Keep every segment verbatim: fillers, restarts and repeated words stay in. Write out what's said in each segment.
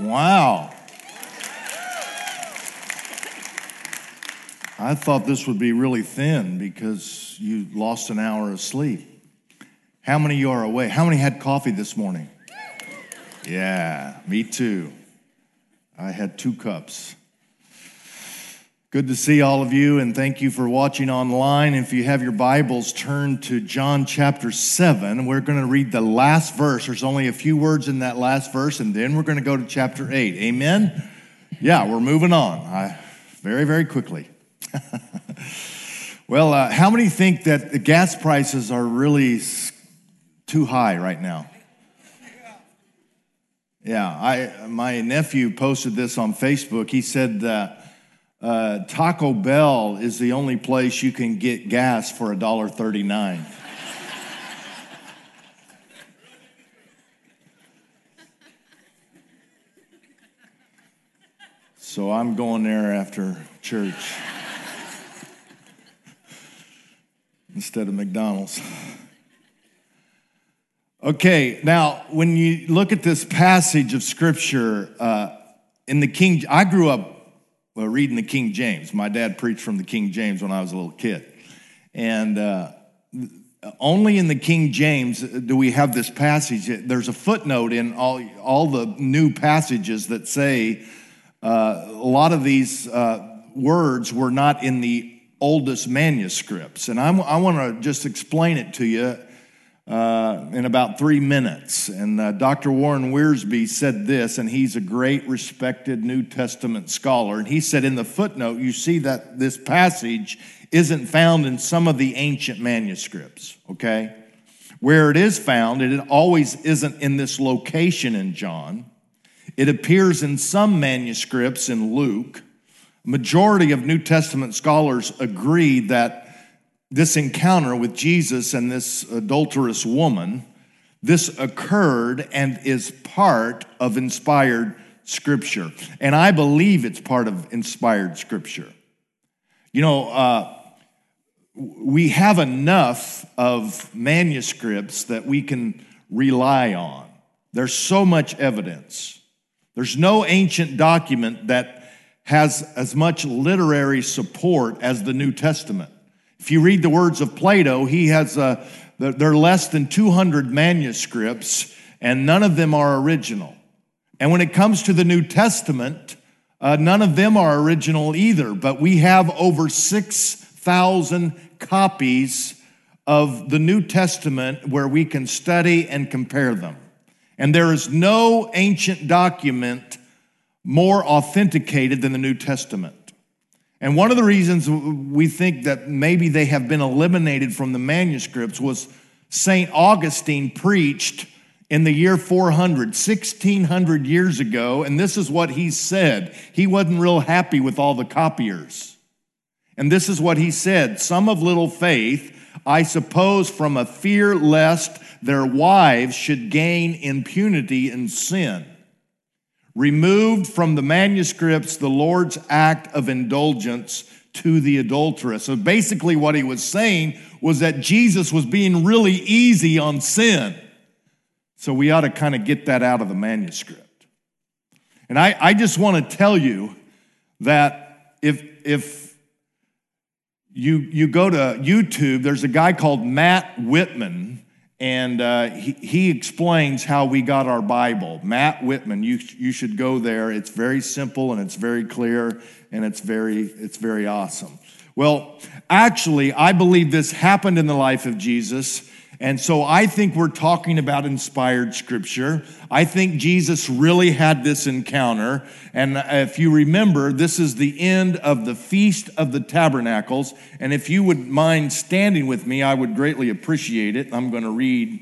Wow. I thought this would be really thin because you lost an hour of sleep. How many of you are awake? How many had coffee this morning? Yeah, me too. I had two cups. Good to see all of you, and thank you for watching online. If you have your Bibles, turn to John chapter seven. We're going to read the last verse. There's only a few words in that last verse, and then we're going to go to chapter eight. Amen? Yeah, we're moving on I, very, very quickly. Well, uh, how many think that the gas prices are really too high right now? Yeah, I my nephew posted this on Facebook. He said that uh, Taco Bell is the only place you can get gas for one dollar and thirty-nine cents. So I'm going there after church instead of McDonald's. Okay, now when you look at this passage of Scripture, uh, in the King, I grew up well, reading the King James. My dad preached from the King James when I was a little kid. And uh, only in the King James do we have this passage. There's a footnote in all, all the new passages that say uh, a lot of these uh, words were not in the oldest manuscripts. And I'm, I want to just explain it to you Uh, in about three minutes. And uh, Doctor Warren Wiersbe said this, and he's a great respected New Testament scholar. And he said in the footnote, you see that this passage isn't found in some of the ancient manuscripts, okay? Where it is found, it always isn't in this location in John. It appears in some manuscripts in Luke. Majority of New Testament scholars agree that this encounter with Jesus and this adulterous woman, this occurred and is part of inspired Scripture. And I believe it's part of inspired Scripture. You know, uh, we have enough of manuscripts that we can rely on. There's so much evidence. There's no ancient document that has as much literary support as the New Testament. If you read the words of Plato, he has a, there are less than two hundred manuscripts, and none of them are original. And when it comes to the New Testament, uh, none of them are original either, but we have over six thousand copies of the New Testament where we can study and compare them. And there is no ancient document more authenticated than the New Testament. And one of the reasons we think that maybe they have been eliminated from the manuscripts was Saint Augustine preached in the year four hundred, sixteen hundred years ago, and this is what he said. He wasn't real happy with all the copiers. And this is what he said: some of little faith, I suppose from a fear lest their wives should gain impunity in sin, removed from the manuscripts the Lord's act of indulgence to the adulteress. So basically what he was saying was that Jesus was being really easy on sin. So we ought to kind of get that out of the manuscript. And I, I just want to tell you that if, if you, you go to YouTube, there's a guy called Matt Whitman, and uh, he, he explains how we got our Bible. Matt Whitman, you you should go there. It's very simple and it's very clear and it's very it's very awesome. Well, actually, I believe this happened in the life of Jesus, and so I think we're talking about inspired Scripture. I think Jesus really had this encounter, and if you remember, this is the end of the Feast of the Tabernacles, and if you would mind standing with me, I would greatly appreciate it. I'm going to read.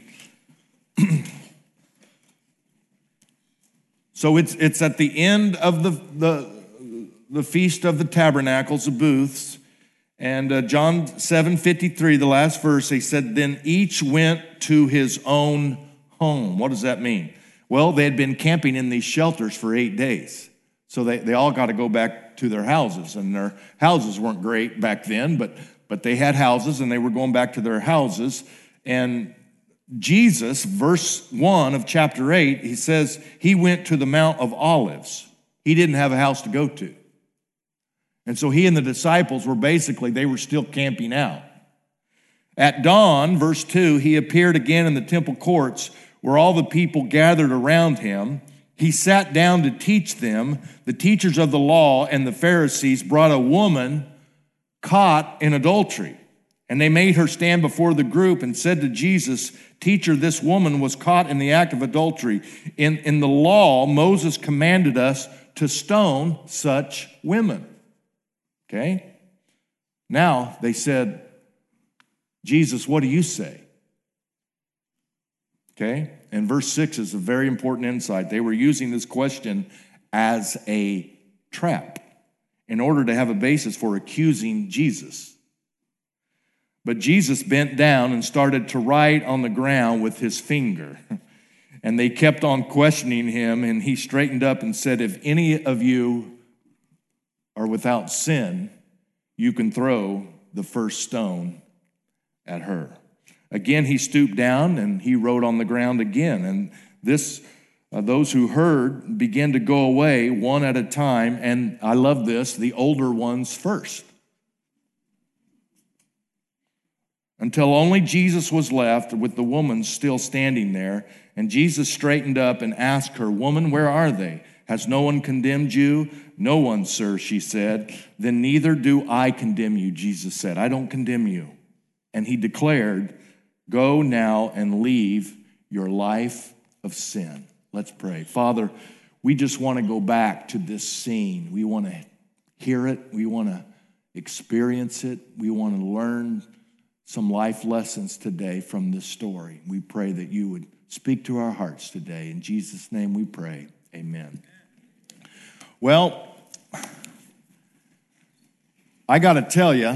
So it's it's at the end of the, the, the Feast of the Tabernacles, the booths, and uh, John seven fifty-three, the last verse, he said, then each went to his own home. What does that mean? Well, they had been camping in these shelters for eight days. So they, they all got to go back to their houses. And their houses weren't great back then, but, but they had houses and they were going back to their houses. And Jesus, verse one of chapter eight, he says he went to the Mount of Olives. He didn't have a house to go to. And so he and the disciples were basically, they were still camping out. At dawn, verse two, he appeared again in the temple courts where all the people gathered around him. He sat down to teach them. The teachers of the law and the Pharisees brought a woman caught in adultery. And they made her stand before the group and said to Jesus, "Teacher, this woman was caught in the act of adultery. In, in the law, Moses commanded us to stone such women." Okay? Now they said, "Jesus, what do you say?" Okay? And verse six is a very important insight. They were using this question as a trap in order to have a basis for accusing Jesus. But Jesus bent down and started to write on the ground with his finger. And they kept on questioning him, and he straightened up and said, "If any of you are without sin, you can throw the first stone at her." Again, he stooped down and he wrote on the ground again. And this, uh, those who heard began to go away one at a time. And I love this, the older ones first. Until only Jesus was left with the woman still standing there. And Jesus straightened up and asked her, "Woman, where are they? Has no one condemned you?" "No one, sir," she said. "Then neither do I condemn you," Jesus said. "I don't condemn you." And he declared, "Go now and leave your life of sin." Let's pray. Father, we just want to go back to this scene. We want to hear it. We want to experience it. We want to learn some life lessons today from this story. We pray that you would speak to our hearts today. In Jesus' name we pray. Amen. Well, I got to tell you,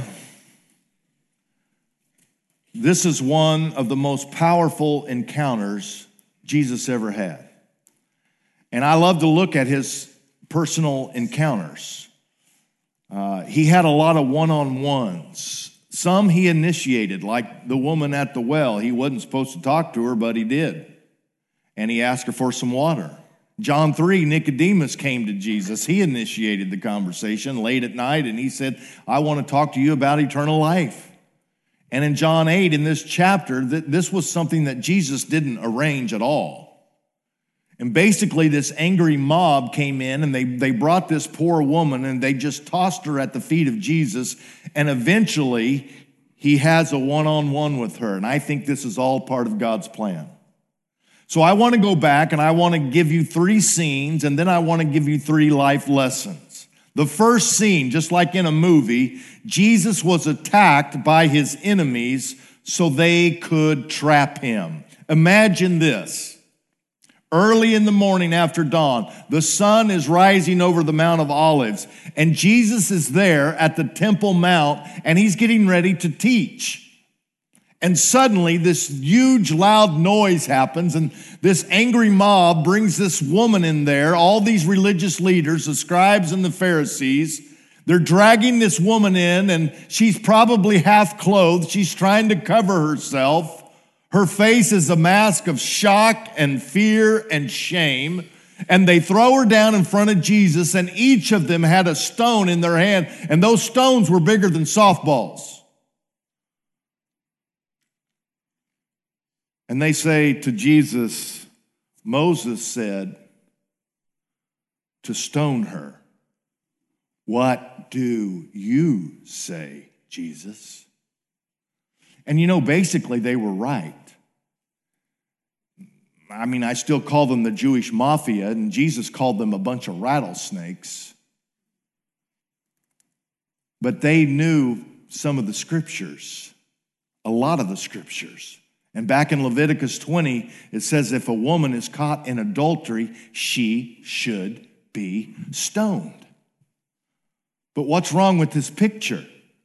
this is one of the most powerful encounters Jesus ever had. And I love to look at his personal encounters. Uh, he had a lot of one-on-ones. Some he initiated, like the woman at the well. He wasn't supposed to talk to her, but he did. And he asked her for some water. John three, Nicodemus came to Jesus. He initiated the conversation late at night, and he said, "I want to talk to you about eternal life." And in John eight, in this chapter, this was something that Jesus didn't arrange at all. And basically, this angry mob came in, and they, they brought this poor woman, and they just tossed her at the feet of Jesus. And eventually, he has a one-on-one with her. And I think this is all part of God's plan. So I want to go back, and I want to give you three scenes, and then I want to give you three life lessons. The first scene, just like in a movie, Jesus was attacked by his enemies so they could trap him. Imagine this. Early in the morning after dawn, the sun is rising over the Mount of Olives, and Jesus is there at the Temple Mount, and he's getting ready to teach. And suddenly, this huge, loud noise happens, and this angry mob brings this woman in there, all these religious leaders, the scribes and the Pharisees. They're dragging this woman in, and she's probably half clothed. She's trying to cover herself. Her face is a mask of shock and fear and shame. And they throw her down in front of Jesus, and each of them had a stone in their hand, and those stones were bigger than softballs. And they say to Jesus, "Moses said to stone her. What do you say, Jesus?" And you know, basically they were right. I mean, I still call them the Jewish mafia, and Jesus called them a bunch of rattlesnakes. But they knew some of the scriptures, a lot of the scriptures. And back in Leviticus twenty, it says if a woman is caught in adultery, she should be stoned. But what's wrong with this picture?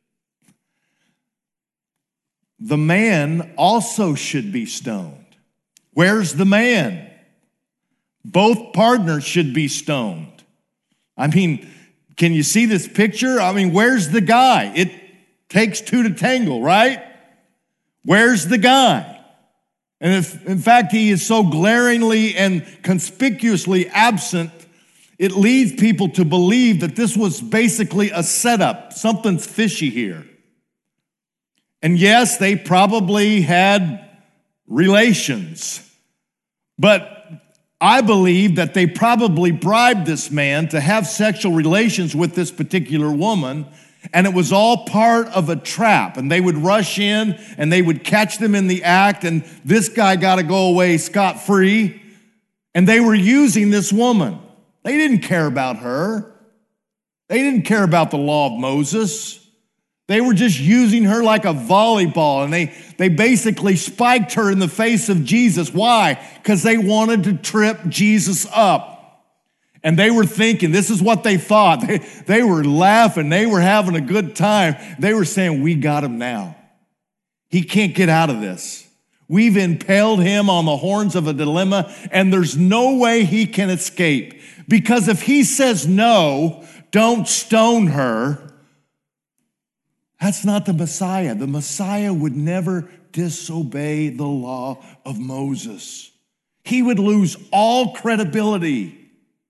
The man also should be stoned. Where's the man? Both partners should be stoned. I mean, can you see this picture? I mean, where's the guy? It takes two to tangle, right? Where's the guy? And if, in fact, he is so glaringly and conspicuously absent, it leads people to believe that this was basically a setup. Something's fishy here. And yes, they probably had relations. But I believe that they probably bribed this man to have sexual relations with this particular woman, and it was all part of a trap. And they would rush in and they would catch them in the act, and this guy got to go away scot-free. And they were using this woman. They didn't care about her. They didn't care about the law of Moses. They were just using her like a volleyball, and they, they basically spiked her in the face of Jesus. Why? Because they wanted to trip Jesus up. And they were thinking, this is what they thought. They, they were laughing. They were having a good time. They were saying, we got him now. He can't get out of this. We've impaled him on the horns of a dilemma, and there's no way he can escape. Because if he says no, don't stone her, that's not the Messiah. The Messiah would never disobey the law of Moses. He would lose all credibility.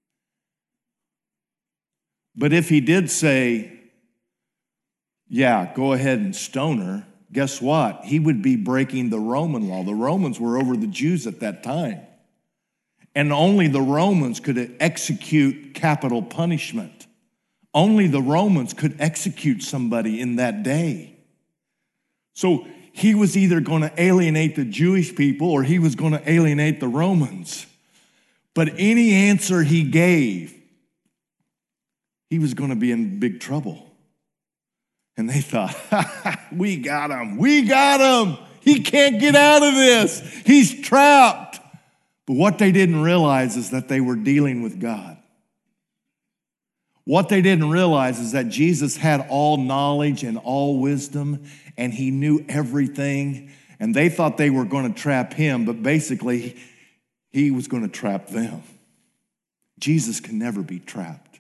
But if he did say, yeah, go ahead and stone her, guess what? He would be breaking the Roman law. The Romans were over the Jews at that time. And only the Romans could execute capital punishment. Only the Romans could execute somebody in that day. So he was either going to alienate the Jewish people or he was going to alienate the Romans. But any answer he gave, he was going to be in big trouble. And they thought, we got him, we got him. He can't get out of this. He's trapped. But what they didn't realize is that they were dealing with God. What they didn't realize is that Jesus had all knowledge and all wisdom, and he knew everything. And they thought they were going to trap him, but basically, he was going to trap them. Jesus can never be trapped.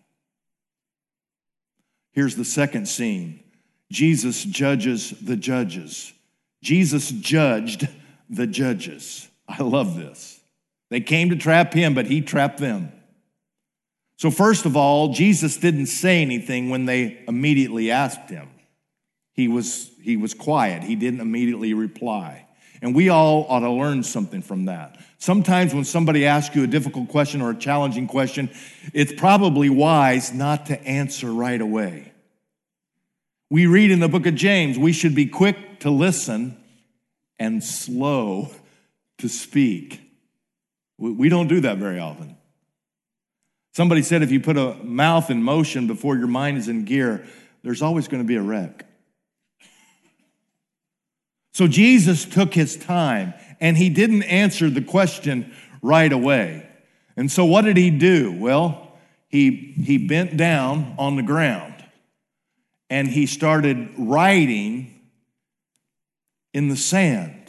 Here's the second scene. Jesus judges the judges. Jesus judged the judges. I love this. They came to trap him, but he trapped them. So first of all, Jesus didn't say anything when they immediately asked him. He was, he was quiet. He didn't immediately reply. And we all ought to learn something from that. Sometimes when somebody asks you a difficult question or a challenging question, it's probably wise not to answer right away. We read in the book of James, we should be quick to listen and slow to speak. We don't do that very often. Somebody said if you put a mouth in motion before your mind is in gear, there's always going to be a wreck. So Jesus took his time, and he didn't answer the question right away. And so what did he do? Well, he, he bent down on the ground, and he started writing in the sand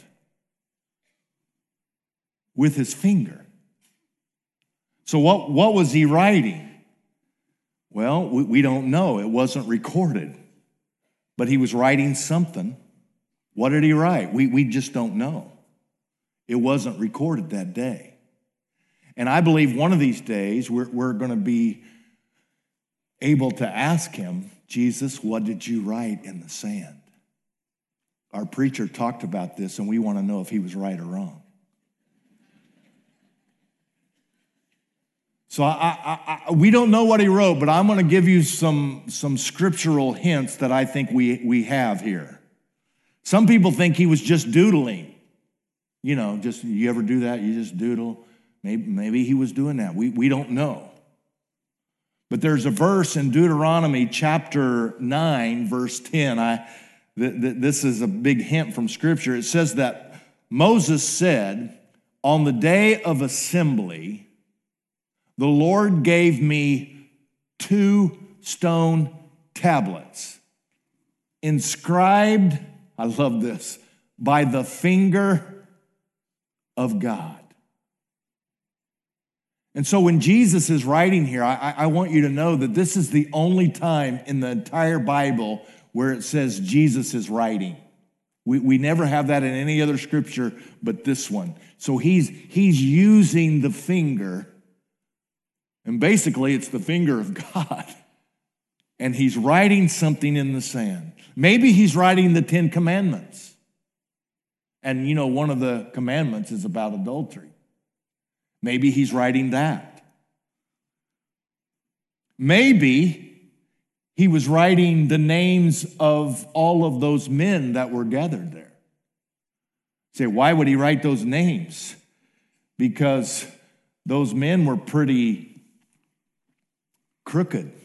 with his finger. So what, what was he writing? Well, we, we don't know. It wasn't recorded. But he was writing something. What did he write? We, we just don't know. It wasn't recorded that day. And I believe one of these days we're, we're going to be able to ask him, Jesus, what did you write in the sand? Our preacher talked about this, and we want to know if he was right or wrong. So I, I, I, we don't know what he wrote, but I'm going to give you some, some scriptural hints that I think we, we have here. Some people think he was just doodling. You know, just, you ever do that? You just doodle. Maybe, maybe he was doing that. We, we don't know. But there's a verse in Deuteronomy chapter nine, verse ten. I, th- th- this is a big hint from Scripture. It says that Moses said, on the day of assembly, the Lord gave me two stone tablets, inscribed, I love this, by the finger of God. And so when Jesus is writing here, I, I want you to know that this is the only time in the entire Bible where it says Jesus is writing. We, we never have that in any other scripture but this one. So he's, he's using the finger, and basically it's the finger of God. And he's writing something in the sand. Maybe he's writing the Ten Commandments. And you know, one of the commandments is about adultery. Maybe he's writing that. Maybe he was writing the names of all of those men that were gathered there. Say, why would he write those names? Because those men were pretty crooked.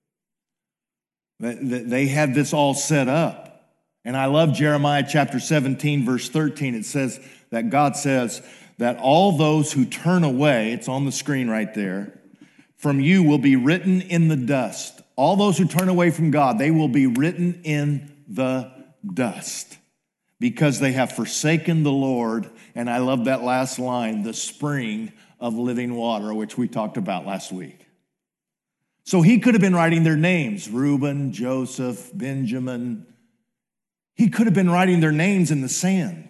They had this all set up. And I love Jeremiah chapter seventeen, verse thirteen. It says that God says that all those who turn away, it's on the screen right there, from you will be written in the dust. All those who turn away from God, they will be written in the dust because they have forsaken the Lord. And I love that last line, the spring of living water, which we talked about last week. So he could have been writing their names, Reuben, Joseph, Benjamin. He could have been writing their names in the sand.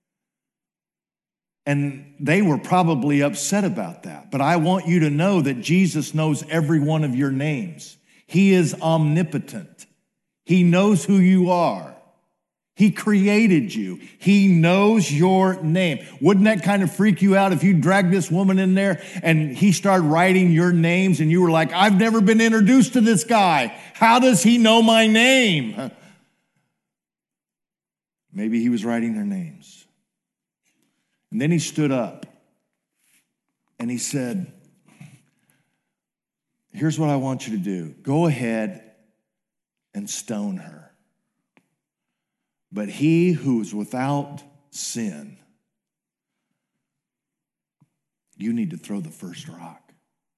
And they were probably upset about that. But I want you to know that Jesus knows every one of your names. He is omnipotent. He knows who you are. He created you. He knows your name. Wouldn't that kind of freak you out if you dragged this woman in there and he started writing your names and you were like, I've never been introduced to this guy. How does he know my name? Maybe he was writing their names. And then he stood up and he said, here's what I want you to do. Go ahead and stone her. But he who is without sin, you need to throw the first rock.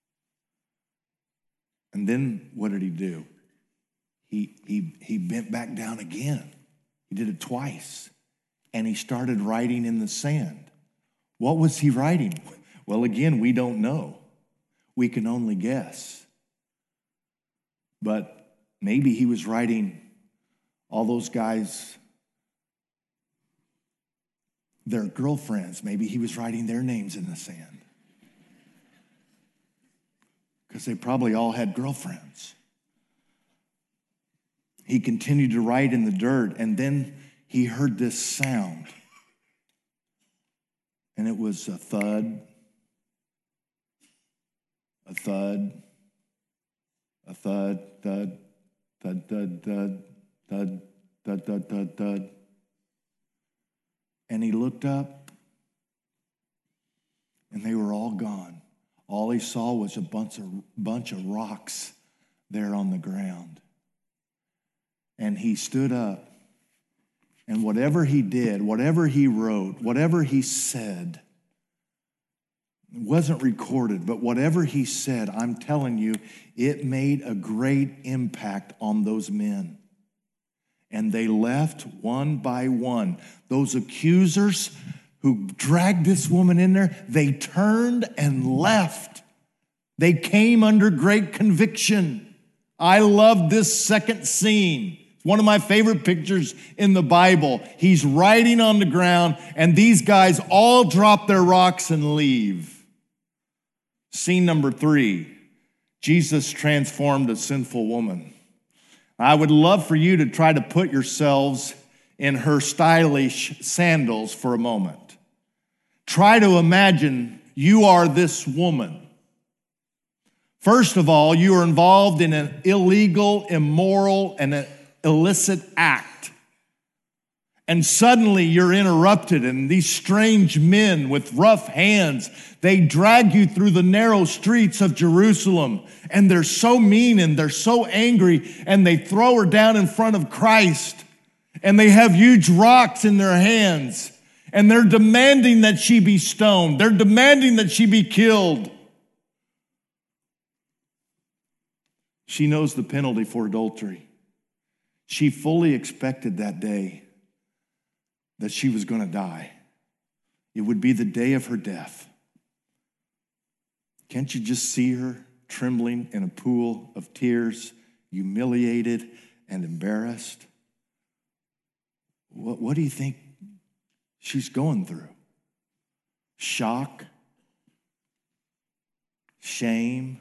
And then what did he do? He, he, he bent back down again. He did it twice. And he started writing in the sand. What was he writing? Well, again, we don't know. We can only guess. But maybe he was writing all those guys, their girlfriends. Maybe he was writing their names in the sand. Because they probably all had girlfriends. He continued to write in the dirt, and then he heard this sound. And it was a thud, a thud, a thud, thud, thud, thud, thud, thud, thud, thud, thud, thud. And he looked up, and they were all gone. All he saw was a bunch of, bunch of rocks there on the ground. And he stood up, and whatever he did, whatever he wrote, whatever he said, it wasn't recorded, but whatever he said, I'm telling you, it made a great impact on those men. And they left one by one. Those accusers who dragged this woman in there, they turned and left. They came under great conviction. I love this second scene. It's one of my favorite pictures in the Bible. He's writing on the ground, and these guys all drop their rocks and leave. Scene number three, Jesus transformed a sinful woman. I would love for you to try to put yourselves in her stylish sandals for a moment. Try to imagine you are this woman. First of all, you are involved in an illegal, immoral, and an illicit act. And suddenly you're interrupted, and these strange men with rough hands, they drag you through the narrow streets of Jerusalem, and they're so mean and they're so angry, and they throw her down in front of Christ, and they have huge rocks in their hands, and they're demanding that she be stoned. They're demanding that she be killed. She knows the penalty for adultery. She fully expected that day that she was going to die. It would be the day of her death. Can't you just see her trembling in a pool of tears, humiliated and embarrassed? What, what do you think she's going through? Shock? Shame?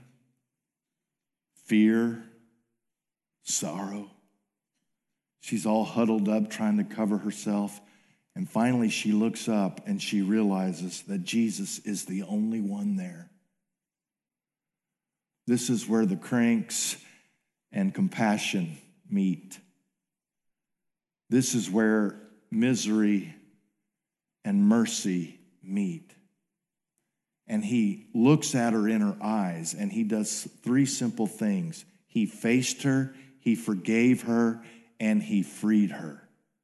Fear? Sorrow? She's all huddled up trying to cover herself. And finally she looks up and she realizes that Jesus is the only one there. This is where the cranks and compassion meet. This is where misery and mercy meet. And he looks at her in her eyes and he does three simple things. He faced her, he forgave her, and he freed her.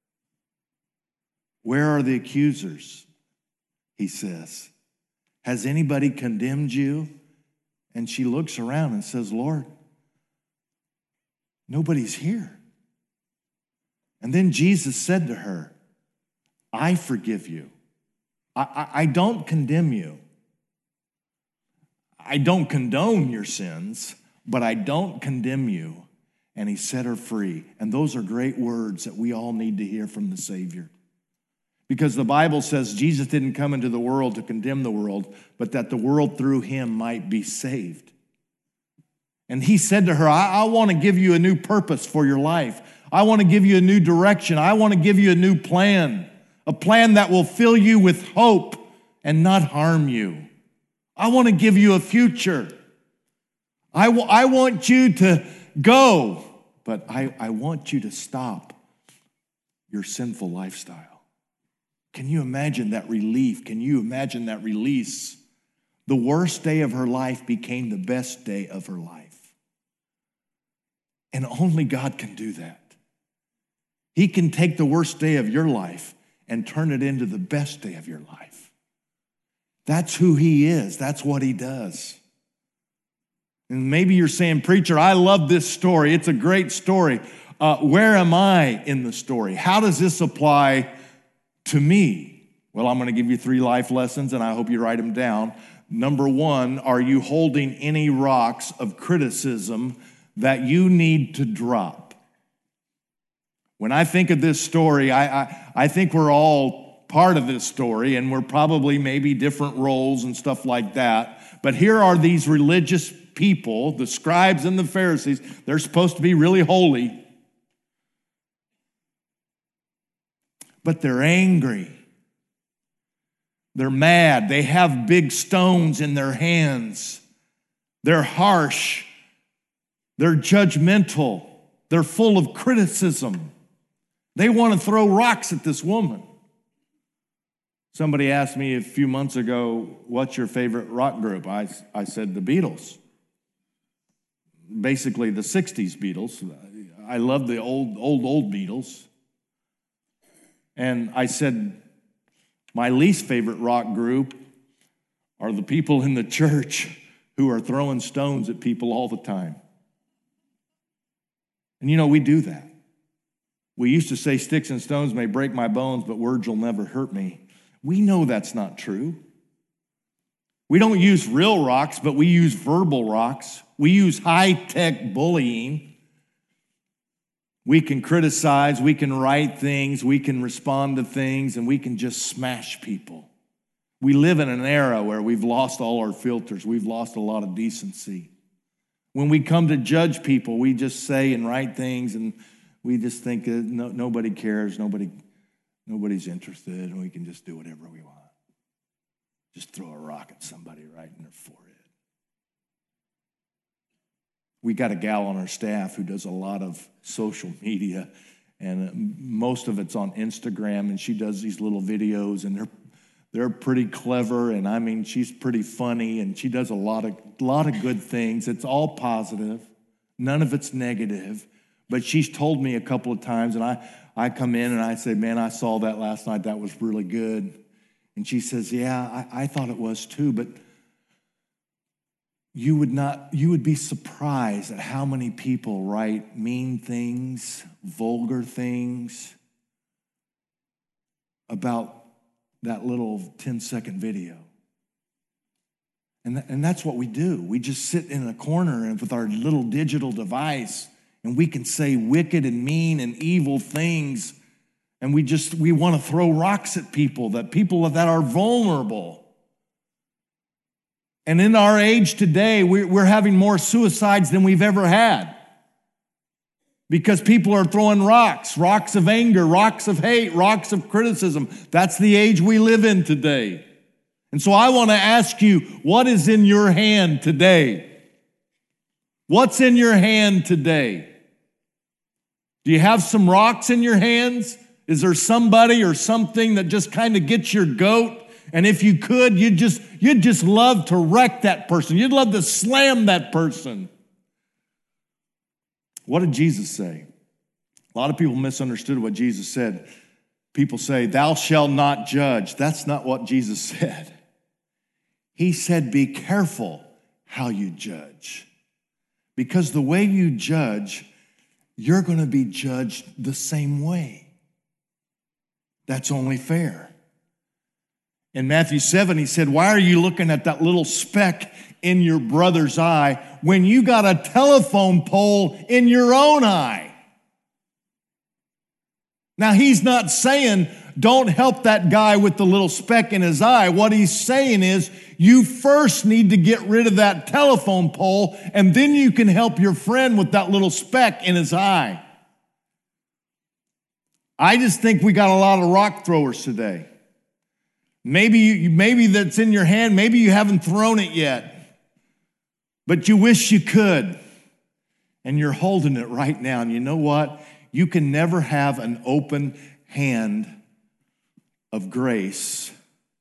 Where are the accusers? He says. Has anybody condemned you? And she looks around and says, Lord, nobody's here. And then Jesus said to her, I forgive you. I, I, I don't condemn you. I don't condone your sins, but I don't condemn you. And he set her free. And those are great words that we all need to hear from the Savior. Because the Bible says Jesus didn't come into the world to condemn the world, but that the world through him might be saved. And he said to her, I, I want to give you a new purpose for your life. I want to give you a new direction. I want to give you a new plan, a plan that will fill you with hope and not harm you. I want to give you a future. I, w- I want you to go, but I, I want you to stop your sinful lifestyle. Can you imagine that relief? Can you imagine that release? The worst day of her life became the best day of her life. And only God can do that. He can take the worst day of your life and turn it into the best day of your life. That's who he is. That's what he does. And maybe you're saying, preacher, I love this story. It's a great story. Uh, where am I in the story? How does this apply to me? Well, I'm going to give you three life lessons, and I hope you write them down. Number one, are you holding any rocks of criticism that you need to drop? When I think of this story, I, I, I think we're all part of this story, and we're probably maybe different roles and stuff like that. But here are these religious people, the scribes and the Pharisees. They're supposed to be really holy. But they're angry. They're mad. They have big stones in their hands. They're harsh. They're judgmental. They're full of criticism. They want to throw rocks at this woman. Somebody asked me a few months ago, what's your favorite rock group? I, I said the Beatles. Basically the sixties Beatles. I love the old, old, old Beatles. And I said, my least favorite rock group are the people in the church who are throwing stones at people all the time. And you know, we do that. We used to say sticks and stones may break my bones, but words will never hurt me. We know that's not true. We don't use real rocks, but we use verbal rocks. We use high-tech bullying. We can criticize, we can write things, we can respond to things, and we can just smash people. We live in an era where we've lost all our filters. We've lost a lot of decency. When we come to judge people, we just say and write things, and we just think that no, nobody cares, nobody, nobody's interested, and we can just do whatever we want. Just throw a rock at somebody right in their forehead. We got a gal on our staff who does a lot of social media, and most of it's on Instagram, and she does these little videos, and they're they're pretty clever, and I mean, she's pretty funny, and she does a lot of lot of good things. It's all positive. None of it's negative. But she's told me a couple of times, and I, I come in and I say, man, I saw that last night. That was really good. And she says, yeah, I, I thought it was too, but You would not, you would be surprised at how many people write mean things, vulgar things about that little ten-second video. And, th- and that's what we do. We just sit in a corner and with our little digital device, and we can say wicked and mean and evil things, And we just, we want to throw rocks at people, that people that are vulnerable. And in our age today, we're having more suicides than we've ever had. Because people are throwing rocks, rocks of anger, rocks of hate, rocks of criticism. That's the age we live in today. And so I want to ask you, what is in your hand today? What's in your hand today? Do you have some rocks in your hands? Is there somebody or something that just kind of gets your goat? And if you could, you'd just, you'd just love to wreck that person. You'd love to slam that person. What did Jesus say? A lot of people misunderstood what Jesus said. People say, thou shalt not judge. That's not what Jesus said. He said, be careful how you judge. Because the way you judge, you're going to be judged the same way. That's only fair. In Matthew seven, he said, why are you looking at that little speck in your brother's eye when you got a telephone pole in your own eye? Now, he's not saying don't help that guy with the little speck in his eye. What he's saying is you first need to get rid of that telephone pole, and then you can help your friend with that little speck in his eye. I just think we got a lot of rock throwers today. Maybe you, maybe that's in your hand. Maybe you haven't thrown it yet, but you wish you could, and you're holding it right now. And you know what? You can never have an open hand of grace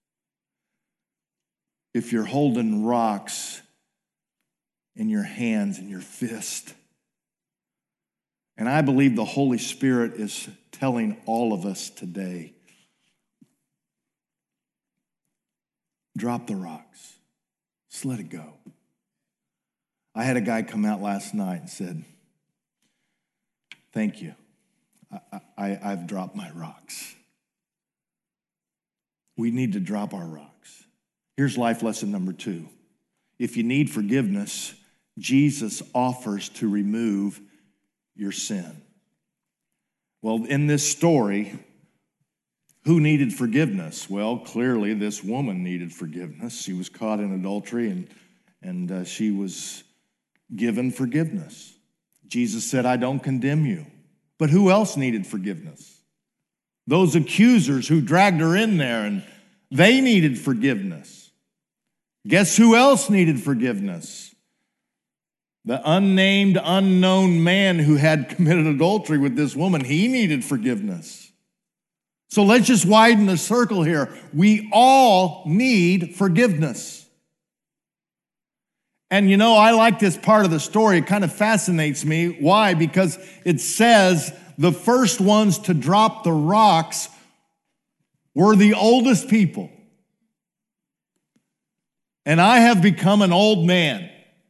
if you're holding rocks in your hands, in your fist. And I believe the Holy Spirit is telling all of us today, drop the rocks. Just let it go. I had a guy come out last night and said, thank you. I, I, I've dropped my rocks. We need to drop our rocks. Here's life lesson number two. If you need forgiveness, Jesus offers to remove your sin. Well, in this story, who needed forgiveness? Well, clearly this woman needed forgiveness. She was caught in adultery, and, and uh, she was given forgiveness. Jesus said, I don't condemn you. But who else needed forgiveness? Those accusers who dragged her in there, and they needed forgiveness. Guess who else needed forgiveness? The unnamed, unknown man who had committed adultery with this woman, he needed forgiveness. So let's just widen the circle here. We all need forgiveness. And you know, I like this part of the story. It kind of fascinates me. Why? Because it says the first ones to drop the rocks were the oldest people. And I have become an old man.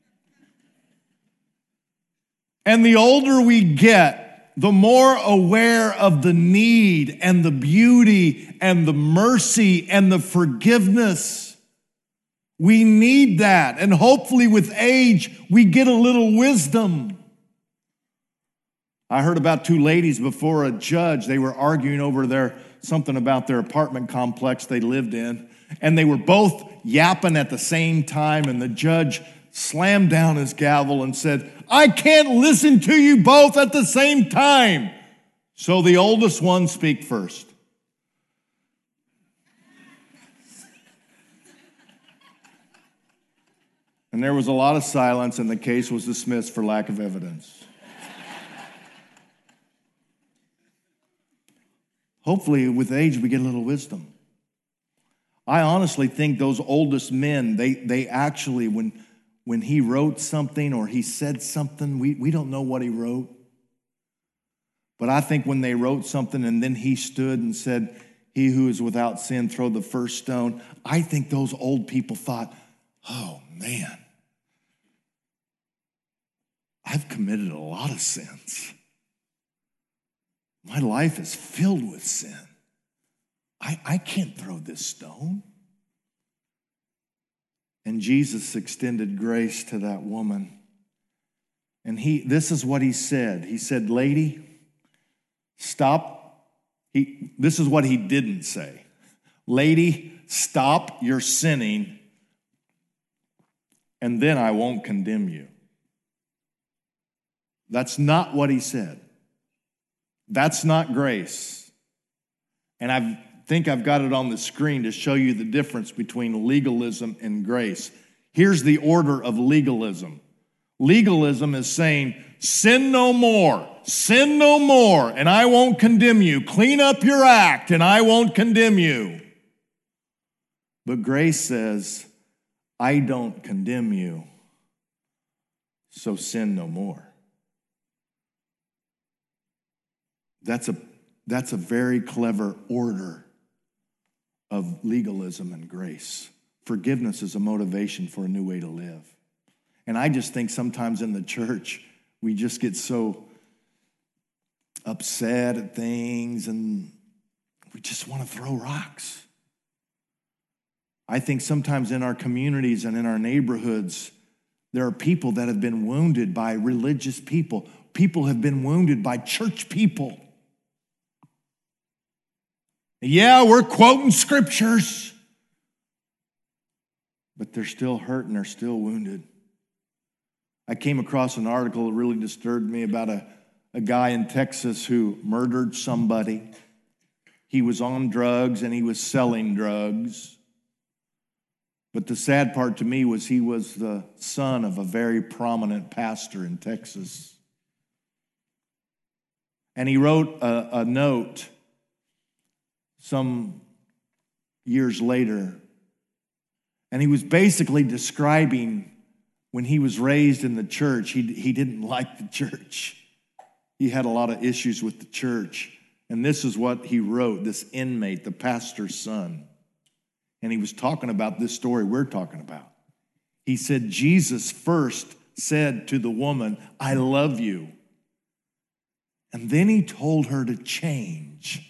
And the older we get, the more aware of the need and the beauty and the mercy and the forgiveness. We need that. And hopefully with age, we get a little wisdom. I heard about two ladies before a judge. They were arguing over their something about their apartment complex they lived in. And they were both yapping at the same time. And the judge slammed down his gavel and said, I can't listen to you both at the same time. So the oldest one speak first. And there was a lot of silence, and the case was dismissed for lack of evidence. Hopefully, with age, we get a little wisdom. I honestly think those oldest men, they, they actually, when, when he wrote something or he said something, we, we don't know what he wrote. But I think when they wrote something and then he stood and said, he who is without sin, throw the first stone, I think those old people thought, oh, man, I've committed a lot of sins. My life is filled with sin. I, I can't throw this stone. And Jesus extended grace to that woman. And he, this is what he said. He said, lady, stop He, this is what he didn't say. Lady, stop your sinning, and then I won't condemn you. That's not what he said. That's not grace. And I think I've got it on the screen to show you the difference between legalism and grace. Here's the order of legalism. Legalism is saying, sin no more, sin no more, and I won't condemn you. Clean up your act, and I won't condemn you. But grace says, I don't condemn you, so sin no more. That's a, that's a very clever order of legalism and grace. Forgiveness is a motivation for a new way to live. And I just think sometimes in the church, we just get so upset at things and we just want to throw rocks. I think sometimes in our communities and in our neighborhoods, there are people that have been wounded by religious people. People have been wounded by church people. Yeah, we're quoting scriptures, but they're still hurt and they're still wounded. I came across an article that really disturbed me about a, a guy in Texas who murdered somebody. He was on drugs and he was selling drugs. But the sad part to me was he was the son of a very prominent pastor in Texas. And he wrote a, a note some years later, and he was basically describing when he was raised in the church, he, he didn't like the church. He had a lot of issues with the church. And this is what he wrote, this inmate, the pastor's son. And he was talking about this story we're talking about. He said, Jesus first said to the woman, I love you. And then he told her to change.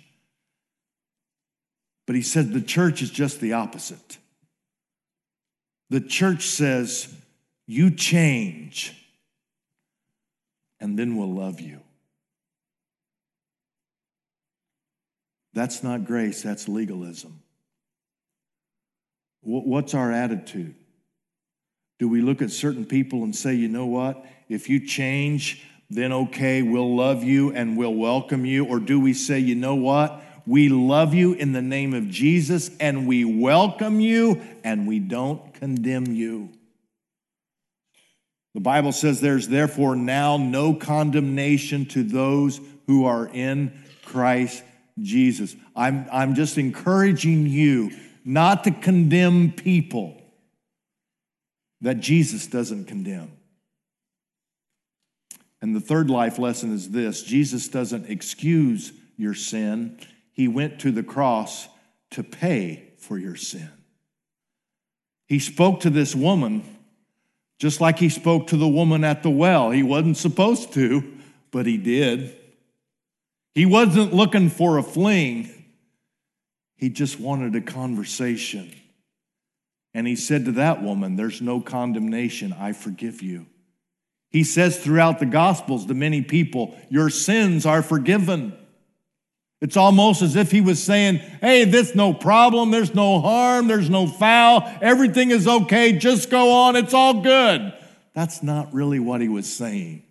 But he said the church is just the opposite. The church says, you change, and then we'll love you. That's not grace, that's legalism. What's our attitude? Do we look at certain people and say, you know what? If you change, then okay, we'll love you and we'll welcome you. Or do we say, you know what? We love you in the name of Jesus and we welcome you and we don't condemn you. The Bible says there's therefore now no condemnation to those who are in Christ Jesus. I'm, I'm just encouraging you not to condemn people that Jesus doesn't condemn. And the third life lesson is this: Jesus doesn't excuse your sin. He went to the cross to pay for your sin. He spoke to this woman just like he spoke to the woman at the well. He wasn't supposed to, but he did. He wasn't looking for a fling. He just wanted a conversation. And he said to that woman, there's no condemnation, I forgive you. He says throughout the Gospels to many people, your sins are forgiven. It's almost as if he was saying, hey, there's no problem, there's no harm, there's no foul, everything is okay, just go on, it's all good. That's not really what he was saying.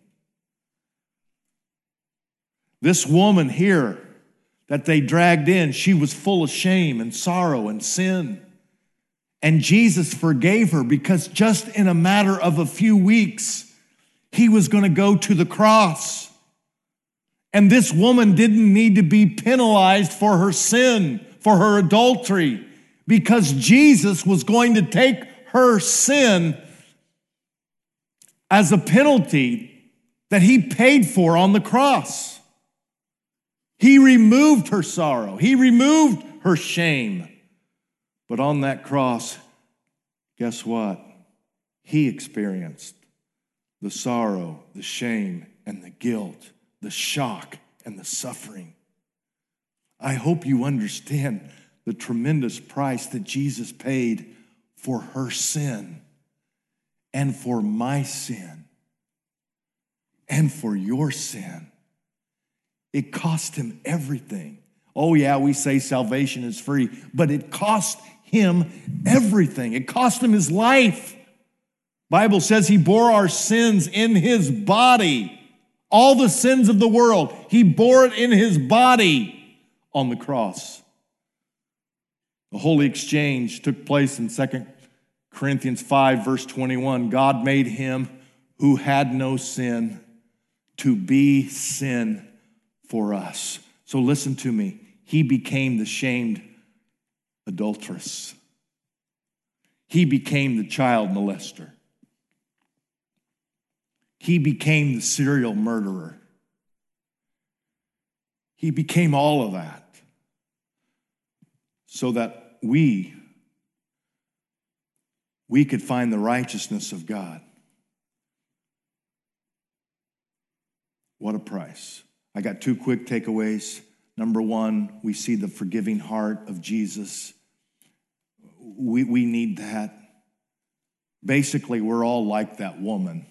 This woman here that they dragged in, she was full of shame and sorrow and sin. And Jesus forgave her because just in a matter of a few weeks, he was going to go to the cross. And this woman didn't need to be penalized for her sin, for her adultery, because Jesus was going to take her sin as a penalty that he paid for on the cross. He removed her sorrow. He removed her shame. But on that cross, guess what? He experienced the sorrow, the shame, and the guilt, the shock, and the suffering. I hope you understand the tremendous price that Jesus paid for her sin and for my sin and for your sin. It cost him everything. Oh yeah, we say salvation is free, but it cost him everything. It cost him his life. Bible says he bore our sins in his body. All the sins of the world, he bore it in his body on the cross. The holy exchange took place in Second Corinthians five, verse twenty-one. God made him who had no sin to be sin for us. So listen to me. He became the shamed adulteress. He became the child molester. He became the serial murderer. He became all of that so that we, we could find the righteousness of God. What a price. I got two quick takeaways. Number one, we see the forgiving heart of Jesus. We, we need that. Basically, we're all like that woman.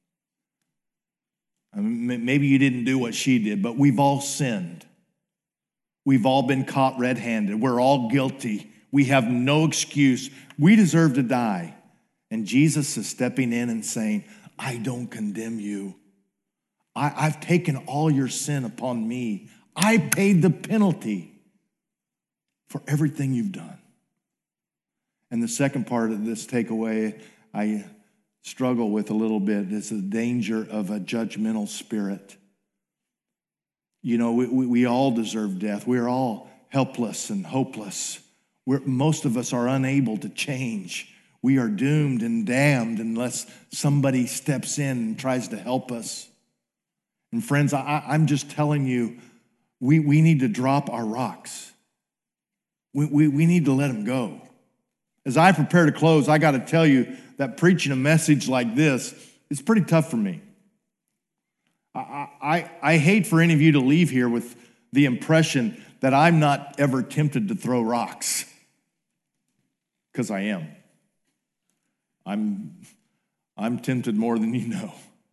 I mean, maybe you didn't do what she did, but we've all sinned. We've all been caught red-handed. We're all guilty. We have no excuse. We deserve to die. And Jesus is stepping in and saying, I don't condemn you. I, I've taken all your sin upon me. I paid the penalty for everything you've done. And the second part of this takeaway, I struggle with a little bit, is the danger of a judgmental spirit. You know, we, we, we all deserve death. We're all helpless and hopeless. We're, most of us are unable to change. We are doomed and damned unless somebody steps in and tries to help us. And friends, I, I'm just telling you, we, we need to drop our rocks. We, we, we need to let them go. As I prepare to close, I got to tell you that preaching a message like this is pretty tough for me. I, I, I hate for any of you to leave here with the impression that I'm not ever tempted to throw rocks, because I am. I'm, I'm tempted more than you know.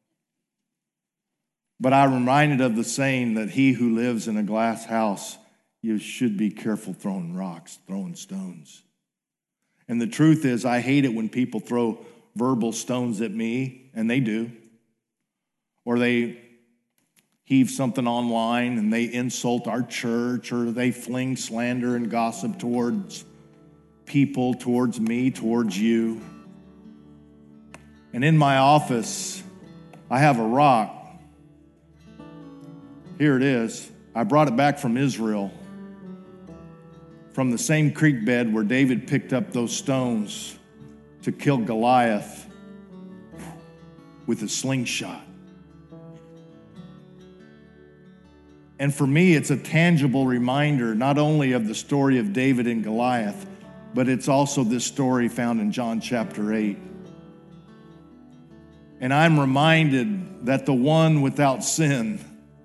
But I'm reminded of the saying that he who lives in a glass house, you should be careful throwing rocks, throwing stones. And the truth is, I hate it when people throw verbal stones at me, and they do. Or they heave something online and they insult our church, or they fling slander and gossip towards people, towards me, towards you. And in my office, I have a rock. Here it is. I brought it back from Israel, from the same creek bed where David picked up those stones to kill Goliath with a slingshot. And for me, it's a tangible reminder not only of the story of David and Goliath, but it's also this story found in John chapter eight. And I'm reminded that the one without sin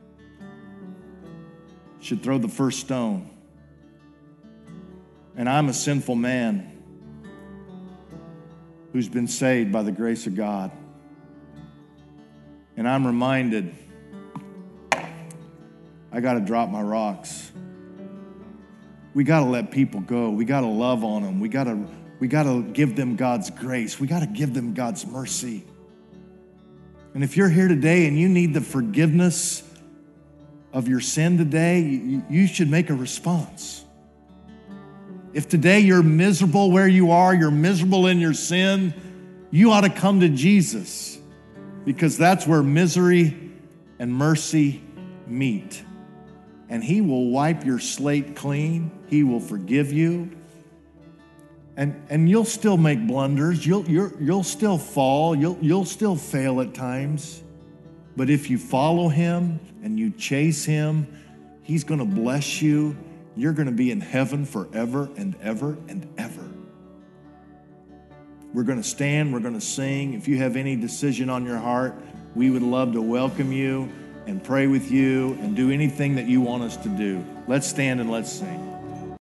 should throw the first stone. And I'm a sinful man who's been saved by the grace of God. And I'm reminded I got to drop my rocks. We got to let people go. We got to love on them. We got to we got to give them God's grace. We got to give them God's mercy. And if you're here today and you need the forgiveness of your sin today, you, you should make a response. If today you're miserable where you are, you're miserable in your sin, you ought to come to Jesus, because that's where misery and mercy meet. And he will wipe your slate clean. He will forgive you. And, and you'll still make blunders. You'll, you're, you'll still fall. You'll, you'll still fail at times. But if you follow him and you chase him, he's going to bless you. You're going to be in heaven forever and ever and ever. We're going to stand. We're going to sing. If you have any decision on your heart, we would love to welcome you and pray with you and do anything that you want us to do. Let's stand and let's sing.